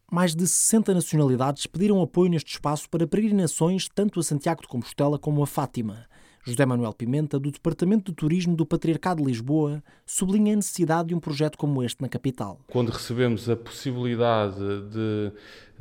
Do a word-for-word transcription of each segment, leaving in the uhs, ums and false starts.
Mais de sessenta nacionalidades pediram apoio neste espaço para peregrinações tanto a Santiago de Compostela como a Fátima. José Manuel Pimenta, do Departamento de Turismo do Patriarcado de Lisboa, sublinha a necessidade de um projeto como este na capital. Quando recebemos a possibilidade de,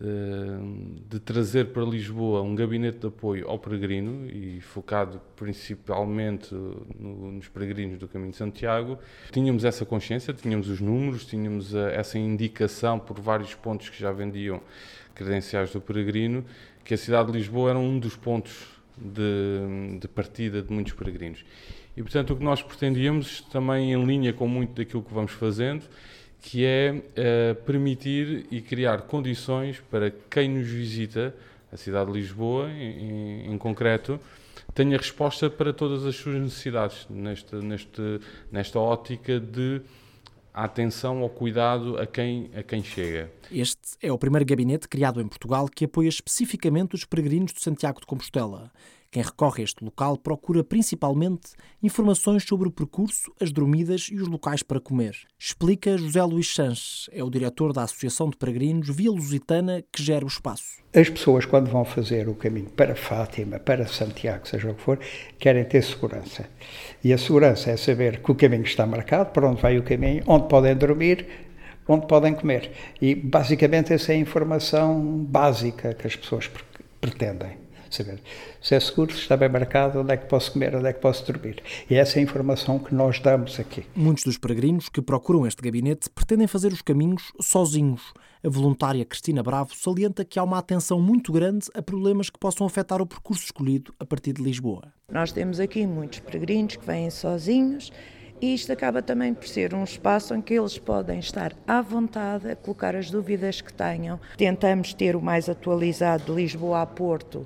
de trazer para Lisboa um gabinete de apoio ao peregrino, e focado principalmente nos peregrinos do Caminho de Santiago, tínhamos essa consciência, tínhamos os números, tínhamos essa indicação por vários pontos que já vendiam credenciais do peregrino, que a cidade de Lisboa era um dos pontos De, de partida de muitos peregrinos. E, portanto, o que nós pretendíamos, também em linha com muito daquilo que vamos fazendo, que é uh, permitir e criar condições para quem nos visita, a cidade de Lisboa, em, em concreto, tenha resposta para todas as suas necessidades, neste, neste, nesta ótica de atenção ao cuidado a quem, a quem chega. Este é o primeiro gabinete criado em Portugal que apoia especificamente os peregrinos de Santiago de Compostela. Quem recorre a este local procura principalmente informações sobre o percurso, as dormidas e os locais para comer. Explica José Luís Sanches, é o diretor da Associação de Peregrinos Via Lusitana que gera o espaço. As pessoas, quando vão fazer o caminho para Fátima, para Santiago, seja o que for, querem ter segurança. E a segurança é saber que o caminho está marcado, para onde vai o caminho, onde podem dormir, onde podem comer. E, basicamente, essa é a informação básica que as pessoas pretendem saber. Se é seguro, se está bem marcado, onde é que posso comer, onde é que posso dormir. E essa é a informação que nós damos aqui. Muitos dos peregrinos que procuram este gabinete pretendem fazer os caminhos sozinhos. A voluntária Cristina Bravo salienta que há uma atenção muito grande a problemas que possam afetar o percurso escolhido a partir de Lisboa. Nós temos aqui muitos peregrinos que vêm sozinhos, e isto acaba também por ser um espaço em que eles podem estar à vontade a colocar as dúvidas que tenham. Tentamos ter o mais atualizado de Lisboa a Porto,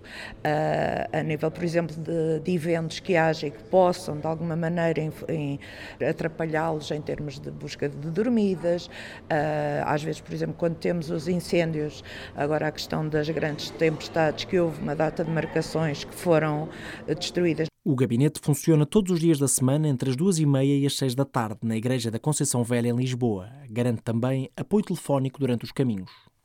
a, a nível, por exemplo, de, de eventos que haja e que possam, de alguma maneira, em, em, atrapalhá-los em termos de busca de dormidas. Às vezes, por exemplo, quando temos os incêndios, agora a questão das grandes tempestades, que houve uma data de marcações que foram destruídas. O gabinete funciona todos os dias da semana entre as duas e meia e as seis da tarde na Igreja da Conceição Velha em Lisboa. Garante também apoio telefónico durante os caminhos.